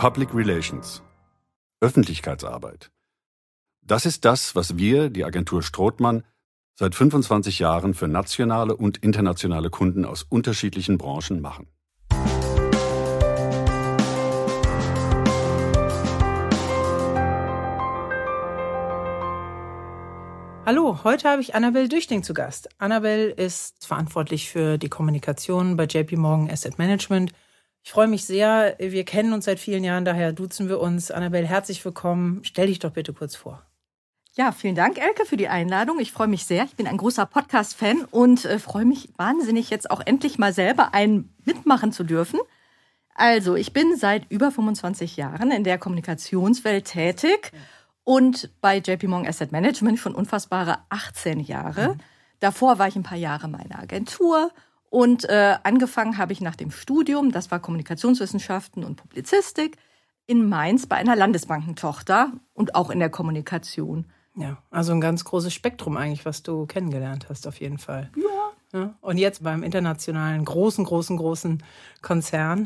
Public Relations. Öffentlichkeitsarbeit. Das ist das, was wir, die Agentur Strothmann, seit 25 Jahren für nationale und internationale Kunden aus unterschiedlichen Branchen machen. Hallo, heute habe ich Annabel Düchting zu Gast. Annabel ist verantwortlich für die Kommunikation bei JP Morgan Asset Management. Ich freue mich sehr, wir kennen uns seit vielen Jahren, daher duzen wir uns. Annabel, herzlich willkommen. Stell dich doch bitte kurz vor. Ja, vielen Dank, Elke, für die Einladung. Ich freue mich sehr. Ich bin ein großer Podcast-Fan und freue mich wahnsinnig, jetzt auch endlich mal selber einen mitmachen zu dürfen. Also, ich bin seit über 25 Jahren in der Kommunikationswelt tätig und bei JP Morgan Asset Management schon unfassbare 18 Jahre. Davor war ich ein paar Jahre in meiner Agentur. Und angefangen habe ich nach dem Studium, das war Kommunikationswissenschaften und Publizistik, in Mainz bei einer Landesbankentochter und auch in der Kommunikation. Ja, also ein ganz großes Spektrum eigentlich, was du kennengelernt hast auf jeden Fall. Ja. Und jetzt beim internationalen großen Konzern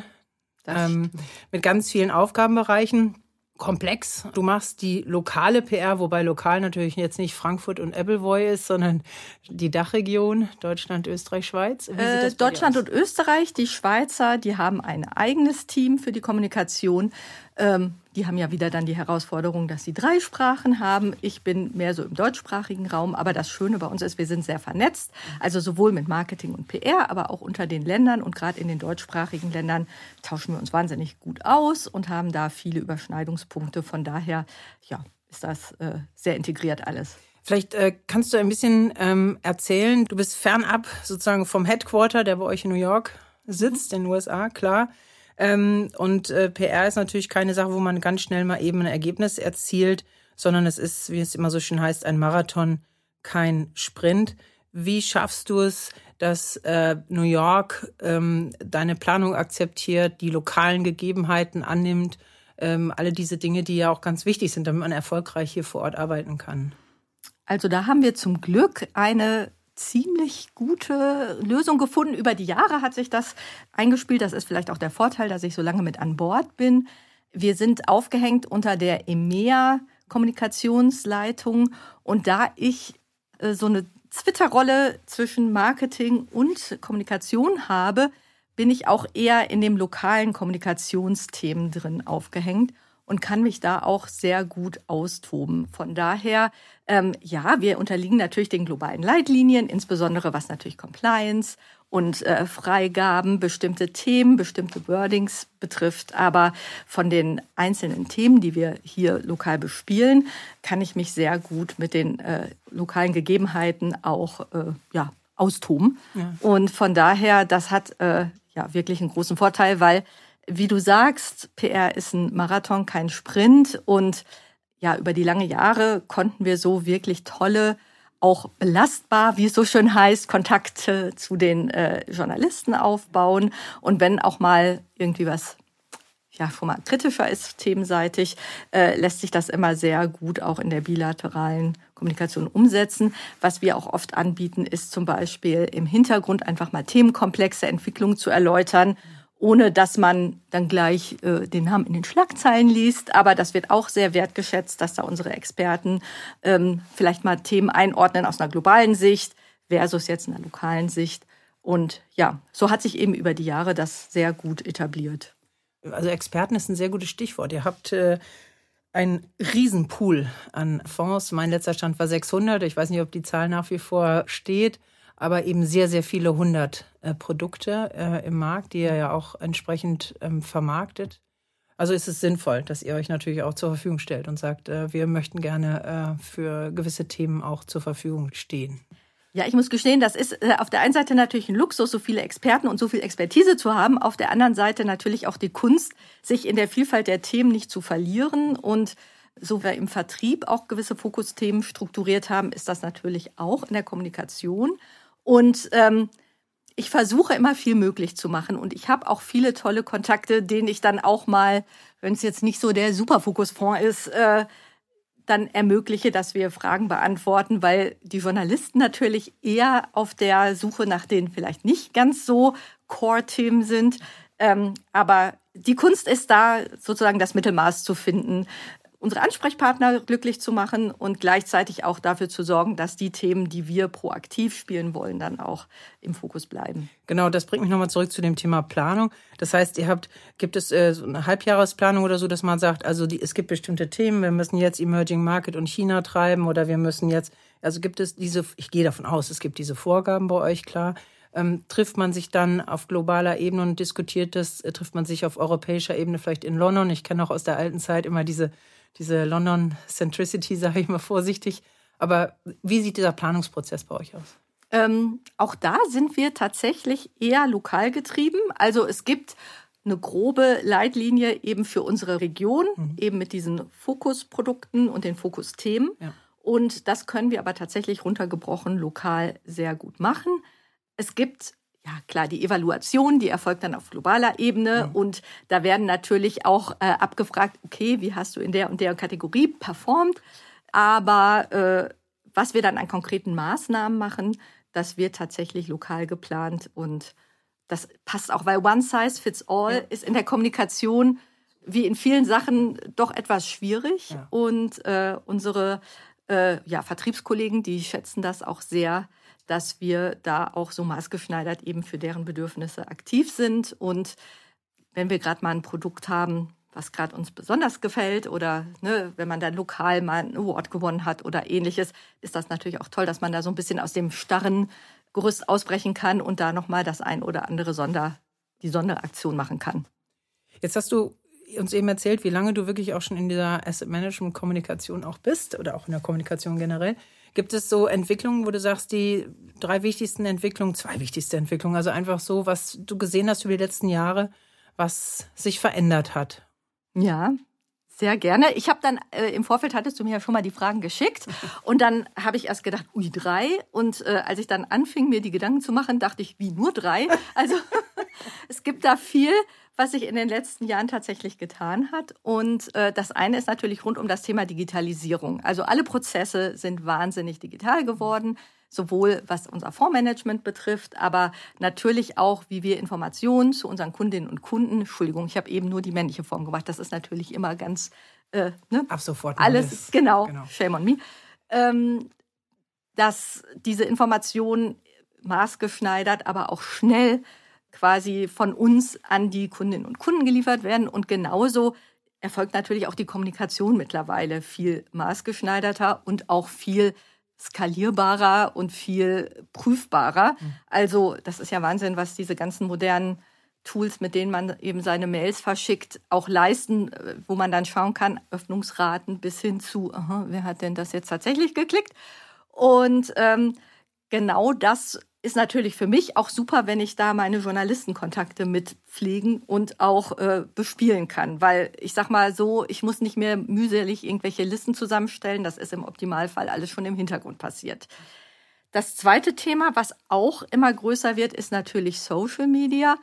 mit ganz vielen Aufgabenbereichen. Komplex. Du machst die lokale PR, wobei lokal natürlich jetzt nicht Frankfurt und Ebbelwoi ist, sondern die Dachregion Deutschland, Österreich, Schweiz. Wie sieht das bei Deutschland dir aus? und Österreich, die Schweizer, die haben ein eigenes Team für die Kommunikation. Die haben ja wieder dann die Herausforderung, dass sie 3 Sprachen haben. Ich bin mehr so im deutschsprachigen Raum. Aber das Schöne bei uns ist, wir sind sehr vernetzt. Also sowohl mit Marketing und PR, aber auch unter den Ländern. Und gerade in den deutschsprachigen Ländern tauschen wir uns wahnsinnig gut aus und haben da viele Überschneidungspunkte. Von daher ist das sehr integriert alles. Vielleicht kannst du ein bisschen erzählen. Du bist fernab sozusagen vom Headquarter, der bei euch in New York sitzt, in den USA, klar. Und PR ist natürlich keine Sache, wo man ganz schnell mal eben ein Ergebnis erzielt, sondern es ist, wie es immer so schön heißt, ein Marathon, kein Sprint. Wie schaffst du es, dass New York deine Planung akzeptiert, die lokalen Gegebenheiten annimmt, alle diese Dinge, die ja auch ganz wichtig sind, damit man erfolgreich hier vor Ort arbeiten kann? Also da haben wir zum Glück eine ziemlich gute Lösung gefunden. Über die Jahre hat sich das eingespielt. Das ist vielleicht auch der Vorteil, dass ich so lange mit an Bord bin. Wir sind aufgehängt unter der EMEA-Kommunikationsleitung. Und da ich so eine Zwitterrolle zwischen Marketing und Kommunikation habe, bin ich auch eher in dem lokalen Kommunikationsthemen drin aufgehängt und kann mich da auch sehr gut austoben. Von daher, wir unterliegen natürlich den globalen Leitlinien, insbesondere was natürlich Compliance und Freigaben, bestimmte Themen, bestimmte Wordings betrifft. Aber von den einzelnen Themen, die wir hier lokal bespielen, kann ich mich sehr gut mit den lokalen Gegebenheiten auch austoben. Ja. Und von daher, das hat wirklich einen großen Vorteil, weil wie du sagst, PR ist ein Marathon, kein Sprint. Und ja, über die lange Jahre konnten wir so wirklich tolle, auch belastbar, wie es so schön heißt, Kontakte zu den Journalisten aufbauen. Und wenn auch mal irgendwie was schon mal kritischer ist, themenseitig, lässt sich das immer sehr gut auch in der bilateralen Kommunikation umsetzen. Was wir auch oft anbieten, ist zum Beispiel im Hintergrund einfach mal themenkomplexe Entwicklungen zu erläutern, ohne dass man dann gleich den Namen in den Schlagzeilen liest. Aber das wird auch sehr wertgeschätzt, dass da unsere Experten vielleicht mal Themen einordnen aus einer globalen Sicht versus jetzt einer lokalen Sicht. Und ja, so hat sich eben über die Jahre das sehr gut etabliert. Also Experten ist ein sehr gutes Stichwort. Ihr habt einen Riesenpool an Fonds. Mein letzter Stand war 600. Ich weiß nicht, ob die Zahl nach wie vor steht. Aber eben sehr, sehr viele 100 Produkte im Markt, die ihr ja auch entsprechend vermarktet. Also ist es sinnvoll, dass ihr euch natürlich auch zur Verfügung stellt und sagt, wir möchten gerne für gewisse Themen auch zur Verfügung stehen. Ja, ich muss gestehen, das ist auf der einen Seite natürlich ein Luxus, so viele Experten und so viel Expertise zu haben. Auf der anderen Seite natürlich auch die Kunst, sich in der Vielfalt der Themen nicht zu verlieren. Und so wir im Vertrieb auch gewisse Fokusthemen strukturiert haben, ist das natürlich auch in der Kommunikation. Und ich versuche immer viel möglich zu machen. Und ich habe auch viele tolle Kontakte, denen ich dann auch mal, wenn es jetzt nicht so der Superfokusfonds ist, dann ermögliche, dass wir Fragen beantworten, weil die Journalisten natürlich eher auf der Suche nach den vielleicht nicht ganz so Core-Themen sind. Aber die Kunst ist da, sozusagen das Mittelmaß zu finden, unsere Ansprechpartner glücklich zu machen und gleichzeitig auch dafür zu sorgen, dass die Themen, die wir proaktiv spielen wollen, dann auch im Fokus bleiben. Genau, das bringt mich nochmal zurück zu dem Thema Planung. Das heißt, gibt es so eine Halbjahresplanung oder so, dass man sagt, also es gibt bestimmte Themen, wir müssen jetzt Emerging Market und China treiben oder wir müssen jetzt, also gibt es ich gehe davon aus, es gibt diese Vorgaben bei euch, klar. Trifft man sich dann auf globaler Ebene und diskutiert das, trifft man sich auf europäischer Ebene vielleicht in London. Ich kenne auch aus der alten Zeit immer diese London-Centricity, sage ich mal vorsichtig. Aber wie sieht dieser Planungsprozess bei euch aus? Auch da sind wir tatsächlich eher lokal getrieben. Also es gibt eine grobe Leitlinie eben für unsere Region, eben mit diesen Fokusprodukten und den Fokusthemen. Ja. Und das können wir aber tatsächlich runtergebrochen lokal sehr gut machen. Es gibt, ja klar, die Evaluation, die erfolgt dann auf globaler Ebene. Und da werden natürlich auch abgefragt, okay, wie hast du in der und der Kategorie performt? Aber was wir dann an konkreten Maßnahmen machen, das wird tatsächlich lokal geplant. Und das passt auch, weil One Size Fits All ist in der Kommunikation wie in vielen Sachen doch etwas schwierig. Ja. Und unsere Vertriebskollegen, die schätzen das auch sehr, dass wir da auch so maßgeschneidert eben für deren Bedürfnisse aktiv sind. Und wenn wir gerade mal ein Produkt haben, was gerade uns besonders gefällt oder wenn man dann lokal mal ein Award gewonnen hat oder Ähnliches, ist das natürlich auch toll, dass man da so ein bisschen aus dem starren Gerüst ausbrechen kann und da nochmal das ein oder andere die Sonderaktion machen kann. Jetzt hast du uns eben erzählt, wie lange du wirklich auch schon in dieser Asset-Management-Kommunikation auch bist oder auch in der Kommunikation generell. Gibt es so Entwicklungen, wo du sagst, die 2 wichtigste Entwicklungen, also einfach so, was du gesehen hast über die letzten Jahre, was sich verändert hat? Ja, sehr gerne. Ich habe dann, im Vorfeld hattest du mir ja schon mal die Fragen geschickt und dann habe ich erst gedacht, 3. Und als ich dann anfing, mir die Gedanken zu machen, dachte ich, wie nur 3? Also es gibt da viel, was sich in den letzten Jahren tatsächlich getan hat. Und das eine ist natürlich rund um das Thema Digitalisierung. Also alle Prozesse sind wahnsinnig digital geworden, sowohl was unser Fondsmanagement betrifft, aber natürlich auch, wie wir Informationen zu unseren Kundinnen und Kunden, Entschuldigung, ich habe eben nur die männliche Form gemacht, das ist natürlich immer ganz, ab sofort alles, genau, shame on me, dass diese Informationen maßgeschneidert, aber auch schnell quasi von uns an die Kundinnen und Kunden geliefert werden. Und genauso erfolgt natürlich auch die Kommunikation mittlerweile viel maßgeschneiderter und auch viel skalierbarer und viel prüfbarer. Also das ist ja Wahnsinn, was diese ganzen modernen Tools, mit denen man eben seine Mails verschickt, auch leisten, wo man dann schauen kann, Öffnungsraten bis hin zu, wer hat denn das jetzt tatsächlich geklickt? Und genau das ist natürlich für mich auch super, wenn ich da meine Journalistenkontakte mit pflegen und auch bespielen kann. Weil ich sag mal so, ich muss nicht mehr mühselig irgendwelche Listen zusammenstellen. Das ist im Optimalfall alles schon im Hintergrund passiert. Das zweite Thema, was auch immer größer wird, ist natürlich Social Media.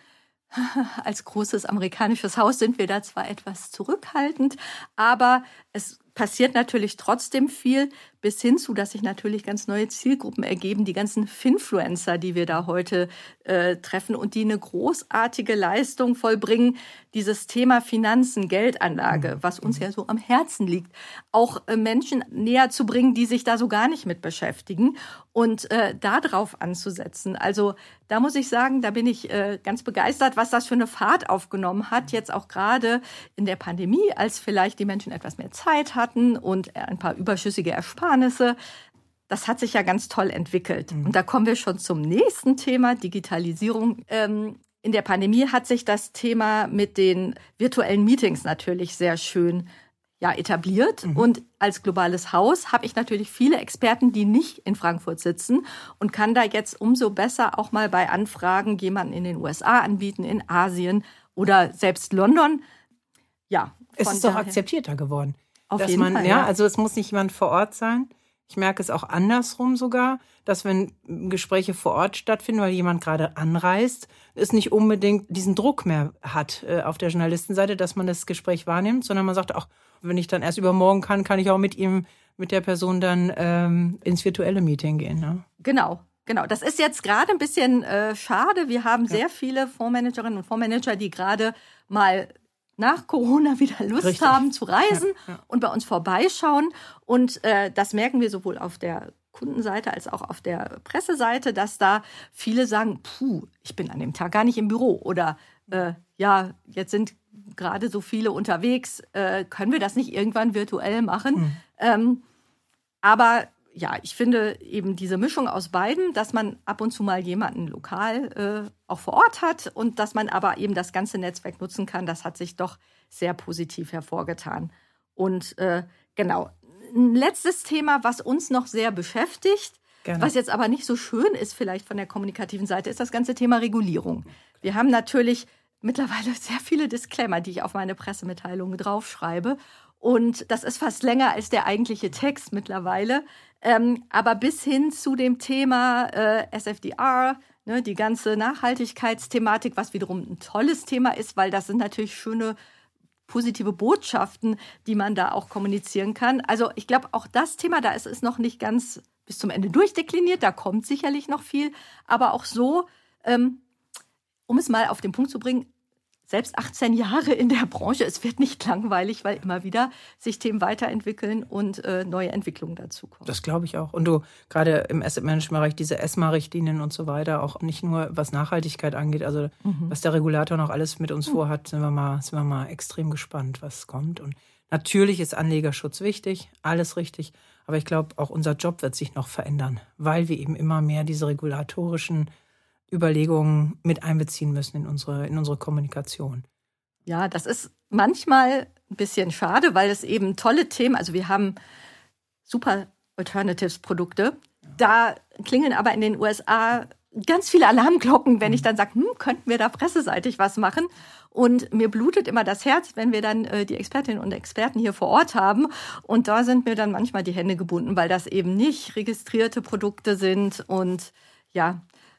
Als großes amerikanisches Haus sind wir da zwar etwas zurückhaltend, aber es passiert natürlich trotzdem viel, bis hin zu, dass sich natürlich ganz neue Zielgruppen ergeben, die ganzen Finfluencer, die wir da heute treffen und die eine großartige Leistung vollbringen, dieses Thema Finanzen, Geldanlage, was uns ja so am Herzen liegt, auch Menschen näher zu bringen, die sich da so gar nicht mit beschäftigen und da drauf anzusetzen. Also da muss ich sagen, da bin ich ganz begeistert, was das für eine Fahrt aufgenommen hat, jetzt auch gerade in der Pandemie, als vielleicht die Menschen etwas mehr Zeit hatten und ein paar überschüssige Ersparnisse. Das hat sich ja ganz toll entwickelt. Und da kommen wir schon zum nächsten Thema, Digitalisierung. In der Pandemie hat sich das Thema mit den virtuellen Meetings natürlich sehr schön etabliert. Und als globales Haus habe ich natürlich viele Experten, die nicht in Frankfurt sitzen und kann da jetzt umso besser auch mal bei Anfragen jemanden in den USA anbieten, in Asien oder selbst London. Ja, es ist doch akzeptierter geworden. Auf jeden Fall, ja. Also es muss nicht jemand vor Ort sein. Ich merke es auch andersrum sogar, dass wenn Gespräche vor Ort stattfinden, weil jemand gerade anreist, es nicht unbedingt diesen Druck mehr hat auf der Journalistenseite, dass man das Gespräch wahrnimmt, sondern man sagt auch, wenn ich dann erst übermorgen kann ich auch mit der Person dann ins virtuelle Meeting gehen. Ne? Genau. Das ist jetzt gerade ein bisschen schade. Wir haben sehr viele Fondsmanagerinnen und Fondsmanager, die gerade mal nach Corona wieder Lust haben zu reisen und bei uns vorbeischauen. Und das merken wir sowohl auf der Kundenseite als auch auf der Presseseite, dass da viele sagen, ich bin an dem Tag gar nicht im Büro oder jetzt sind gerade so viele unterwegs, können wir das nicht irgendwann virtuell machen? Aber ja, ich finde eben diese Mischung aus beiden, dass man ab und zu mal jemanden lokal auch vor Ort hat und dass man aber eben das ganze Netzwerk nutzen kann, das hat sich doch sehr positiv hervorgetan. Und genau, ein letztes Thema, was uns noch sehr beschäftigt, was jetzt aber nicht so schön ist vielleicht von der kommunikativen Seite, ist das ganze Thema Regulierung. Wir haben natürlich mittlerweile sehr viele Disclaimer, die ich auf meine Pressemitteilungen draufschreibe. Und das ist fast länger als der eigentliche Text mittlerweile. Aber bis hin zu dem Thema SFDR, die ganze Nachhaltigkeitsthematik, was wiederum ein tolles Thema ist, weil das sind natürlich schöne, positive Botschaften, die man da auch kommunizieren kann. Also ich glaube, auch das Thema, da ist es noch nicht ganz bis zum Ende durchdekliniert, da kommt sicherlich noch viel. Aber auch so, um es mal auf den Punkt zu bringen, selbst 18 Jahre in der Branche, es wird nicht langweilig, weil immer wieder sich Themen weiterentwickeln und neue Entwicklungen dazukommen. Das glaube ich auch. Und du, gerade im Asset-Management-Bereich, diese ESMA-Richtlinien und so weiter, auch nicht nur was Nachhaltigkeit angeht, also was der Regulator noch alles mit uns vorhat, sind wir mal extrem gespannt, was kommt. Und natürlich ist Anlegerschutz wichtig, alles richtig. Aber ich glaube, auch unser Job wird sich noch verändern, weil wir eben immer mehr diese regulatorischen Überlegungen mit einbeziehen müssen in unsere Kommunikation. Ja, das ist manchmal ein bisschen schade, weil es eben tolle Themen, also wir haben super Alternatives-Produkte. Da klingeln aber in den USA ganz viele Alarmglocken, wenn ich dann sage, könnten wir da presseseitig was machen? Und mir blutet immer das Herz, wenn wir dann die Expertinnen und Experten hier vor Ort haben. Und da sind mir dann manchmal die Hände gebunden, weil das eben nicht registrierte Produkte sind. Und ja,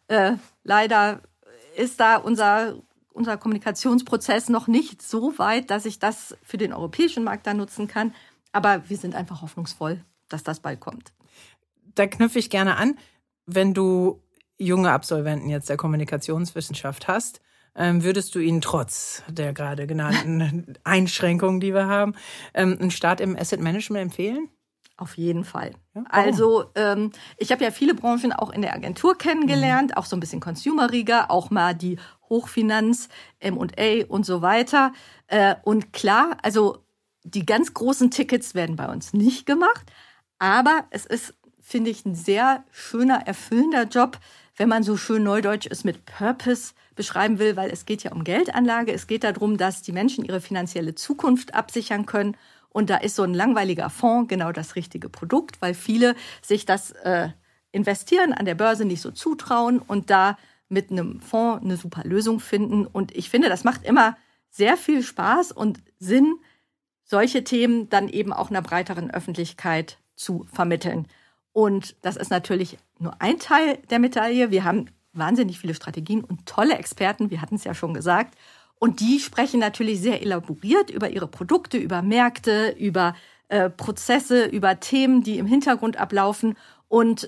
leider ist da unser Kommunikationsprozess noch nicht so weit, dass ich das für den europäischen Markt dann nutzen kann. Aber wir sind einfach hoffnungsvoll, dass das bald kommt. Da knüpfe ich gerne an. Wenn du junge Absolventen jetzt der Kommunikationswissenschaft hast, würdest du ihnen trotz der gerade genannten Einschränkungen, die wir haben, einen Start im Asset Management empfehlen? Auf jeden Fall. Ja, also ich habe ja viele Branchen auch in der Agentur kennengelernt, auch so ein bisschen consumeriger, auch mal die Hochfinanz, M&A und so weiter. Und klar, also die ganz großen Tickets werden bei uns nicht gemacht, aber es ist, finde ich, ein sehr schöner, erfüllender Job, wenn man so schön neudeutsch es mit Purpose beschreiben will, weil es geht ja um Geldanlage, es geht darum, dass die Menschen ihre finanzielle Zukunft absichern können. Und da ist so ein langweiliger Fonds genau das richtige Produkt, weil viele sich das Investieren an der Börse nicht so zutrauen und da mit einem Fonds eine super Lösung finden. Und ich finde, das macht immer sehr viel Spaß und Sinn, solche Themen dann eben auch einer breiteren Öffentlichkeit zu vermitteln. Und das ist natürlich nur ein Teil der Medaille. Wir haben wahnsinnig viele Strategien und tolle Experten, wir hatten es ja schon gesagt. Und die sprechen natürlich sehr elaboriert über ihre Produkte, über Märkte, über Prozesse, über Themen, die im Hintergrund ablaufen. Und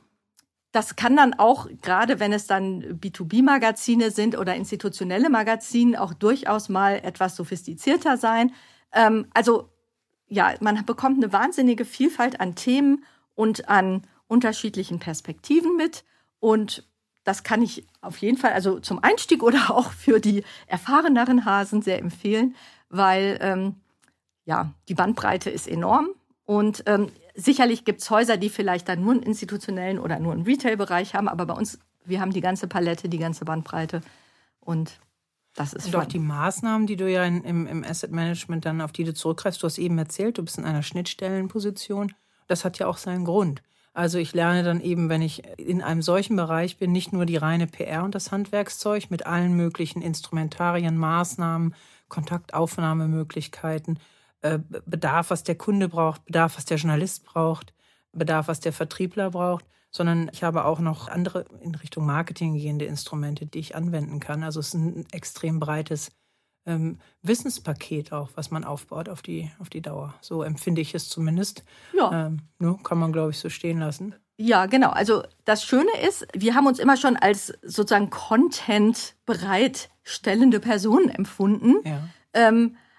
das kann dann auch, gerade wenn es dann B2B-Magazine sind oder institutionelle Magazine, auch durchaus mal etwas sophistizierter sein. Also ja, man bekommt eine wahnsinnige Vielfalt an Themen und an unterschiedlichen Perspektiven mit. Und das kann ich auf jeden Fall, also zum Einstieg oder auch für die erfahreneren Hasen sehr empfehlen, weil die Bandbreite ist enorm. Und sicherlich gibt es Häuser, die vielleicht dann nur einen institutionellen oder nur einen Retail-Bereich haben, aber bei uns, wir haben die ganze Palette, die ganze Bandbreite. Und das ist und auch die Maßnahmen, die du ja im Asset Management dann, auf die du zurückgreifst, du hast eben erzählt, du bist in einer Schnittstellenposition. Das hat ja auch seinen Grund. Also ich lerne dann eben, wenn ich in einem solchen Bereich bin, nicht nur die reine PR und das Handwerkszeug mit allen möglichen Instrumentarien, Maßnahmen, Kontaktaufnahmemöglichkeiten, Bedarf, was der Kunde braucht, Bedarf, was der Journalist braucht, Bedarf, was der Vertriebler braucht, sondern ich habe auch noch andere in Richtung Marketing gehende Instrumente, die ich anwenden kann. Also es ist ein extrem breites Wissenspaket auch, was man aufbaut auf die Dauer. So empfinde ich es zumindest. Ja. Kann man, glaube ich, so stehen lassen. Ja, genau. Also das Schöne ist, wir haben uns immer schon als sozusagen Content bereitstellende Personen empfunden. Ja.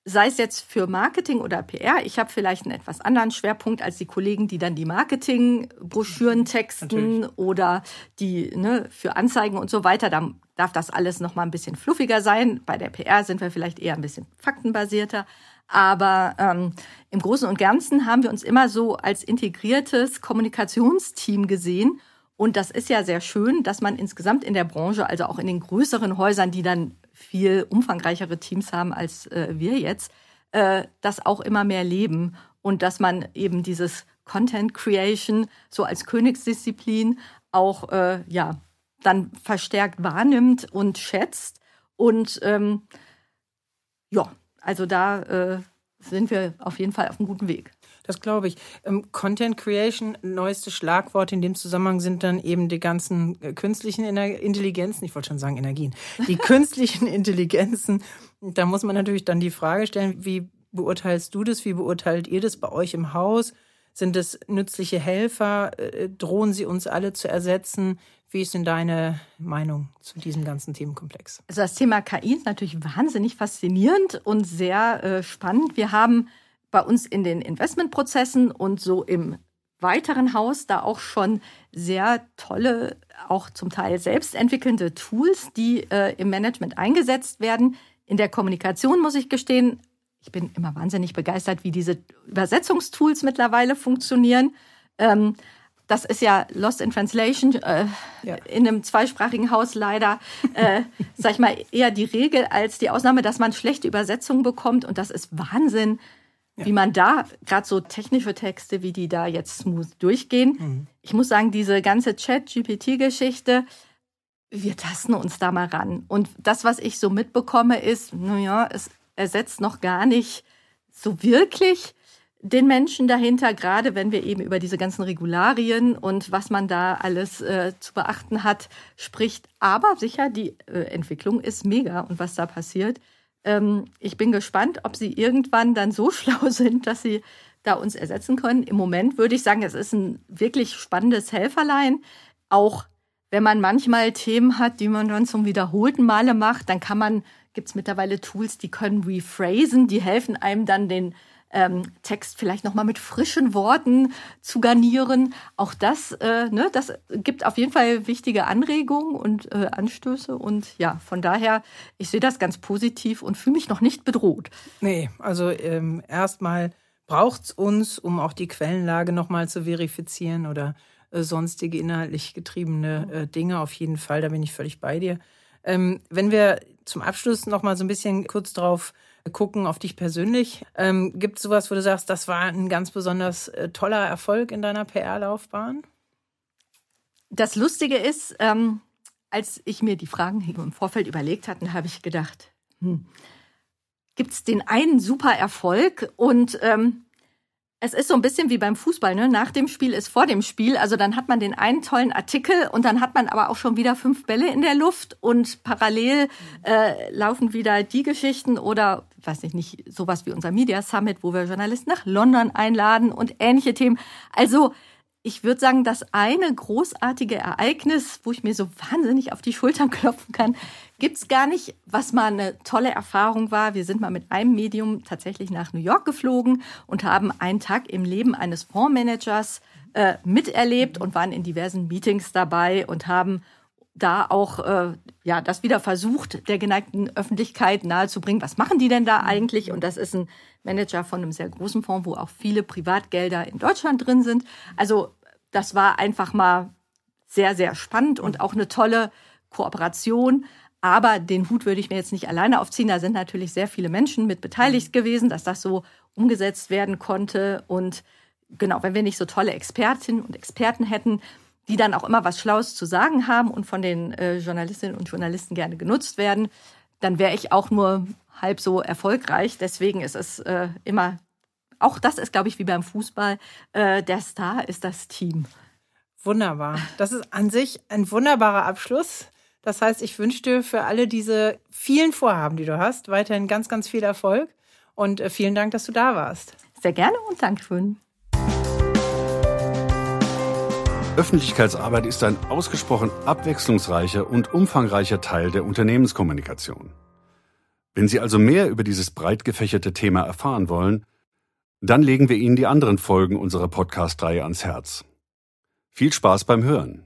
sei es jetzt für Marketing oder PR, ich habe vielleicht einen etwas anderen Schwerpunkt als die Kollegen, die dann die Marketingbroschüren texten oder die für Anzeigen und so weiter. Da darf das alles noch mal ein bisschen fluffiger sein. Bei der PR sind wir vielleicht eher ein bisschen faktenbasierter. Aber im Großen und Ganzen haben wir uns immer so als integriertes Kommunikationsteam gesehen. Und das ist ja sehr schön, dass man insgesamt in der Branche, also auch in den größeren Häusern, die dann viel umfangreichere Teams haben als wir jetzt, das auch immer mehr leben. Und dass man eben dieses Content Creation so als Königsdisziplin auch dann verstärkt wahrnimmt und schätzt. Und also da sind wir auf jeden Fall auf einem guten Weg. Das glaube ich. Content Creation, neueste Schlagwort in dem Zusammenhang sind dann eben die ganzen künstlichen Intelligenzen, ich wollte schon sagen Energien, die künstlichen Intelligenzen. Da muss man natürlich dann die Frage stellen, wie beurteilst du das, wie beurteilt ihr das bei euch im Haus? Sind es nützliche Helfer? Drohen sie uns alle zu ersetzen? Wie ist denn deine Meinung zu diesem ganzen Themenkomplex? Also das Thema KI ist natürlich wahnsinnig faszinierend und sehr spannend. Wir haben bei uns in den Investmentprozessen und so im weiteren Haus da auch schon sehr tolle, auch zum Teil selbst entwickelnde Tools, die im Management eingesetzt werden. In der Kommunikation muss ich gestehen, ich bin immer wahnsinnig begeistert, wie diese Übersetzungstools mittlerweile funktionieren. Das ist ja Lost in Translation, in einem zweisprachigen Haus leider, sag ich mal, eher die Regel als die Ausnahme, dass man schlechte Übersetzungen bekommt. Und das ist Wahnsinn, wie man da, gerade so technische Texte, wie die da jetzt smooth durchgehen. Mhm. Ich muss sagen, diese ganze Chat-GPT-Geschichte, wir tasten uns da mal ran. Und das, was ich so mitbekomme, ist, es ersetzt noch gar nicht so wirklich den Menschen dahinter, gerade wenn wir eben über diese ganzen Regularien und was man da alles zu beachten hat, spricht. Aber sicher, die Entwicklung ist mega und was da passiert. Ich bin gespannt, ob sie irgendwann dann so schlau sind, dass sie da uns ersetzen können. Im Moment würde ich sagen, es ist ein wirklich spannendes Helferlein. Auch wenn man manchmal Themen hat, die man dann zum wiederholten Male macht, dann gibt es mittlerweile Tools, die können rephrasen, die helfen einem dann den Text vielleicht nochmal mit frischen Worten zu garnieren. Auch das gibt auf jeden Fall wichtige Anregungen und Anstöße. Und ja, von daher, ich sehe das ganz positiv und fühle mich noch nicht bedroht. Nee, also erstmal braucht es uns, um auch die Quellenlage nochmal zu verifizieren oder sonstige inhaltlich getriebene Dinge. Auf jeden Fall, da bin ich völlig bei dir. Wenn wir zum Abschluss nochmal so ein bisschen kurz drauf gucken, auf dich persönlich. Gibt es sowas, wo du sagst, das war ein ganz besonders toller Erfolg in deiner PR-Laufbahn? Das Lustige ist, als ich mir die Fragen im Vorfeld überlegt hatte, habe ich gedacht, gibt es den einen super Erfolg? Und es ist so ein bisschen wie beim Fußball, ne? Nach dem Spiel ist vor dem Spiel. Also dann hat man den einen tollen Artikel und dann hat man aber auch schon wieder 5 Bälle in der Luft und parallel laufen wieder die Geschichten oder, weiß ich nicht, sowas wie unser Media Summit, wo wir Journalisten nach London einladen und ähnliche Themen. Also ich würde sagen, das eine großartige Ereignis, wo ich mir so wahnsinnig auf die Schultern klopfen kann, gibt's gar nicht, was mal eine tolle Erfahrung war. Wir sind mal mit einem Medium tatsächlich nach New York geflogen und haben einen Tag im Leben eines Fondsmanagers miterlebt und waren in diversen Meetings dabei und haben da auch das wieder versucht, der geneigten Öffentlichkeit nahezubringen. Was machen die denn da eigentlich? Und das ist ein Manager von einem sehr großen Fonds, wo auch viele Privatgelder in Deutschland drin sind. Also das war einfach mal sehr, sehr spannend und auch eine tolle Kooperation. Aber den Hut würde ich mir jetzt nicht alleine aufziehen. Da sind natürlich sehr viele Menschen mit beteiligt gewesen, dass das so umgesetzt werden konnte. Und genau, wenn wir nicht so tolle Expertinnen und Experten hätten, die dann auch immer was Schlaues zu sagen haben und von den Journalistinnen und Journalisten gerne genutzt werden, dann wäre ich auch nur halb so erfolgreich. Deswegen ist es immer, auch das ist, glaube ich, wie beim Fußball, der Star ist das Team. Wunderbar. Das ist an sich ein wunderbarer Abschluss. Das heißt, ich wünsche dir für alle diese vielen Vorhaben, die du hast, weiterhin ganz, ganz viel Erfolg. Und vielen Dank, dass du da warst. Sehr gerne und Dankeschön. Öffentlichkeitsarbeit ist ein ausgesprochen abwechslungsreicher und umfangreicher Teil der Unternehmenskommunikation. Wenn Sie also mehr über dieses breit gefächerte Thema erfahren wollen, dann legen wir Ihnen die anderen Folgen unserer Podcast-Reihe ans Herz. Viel Spaß beim Hören!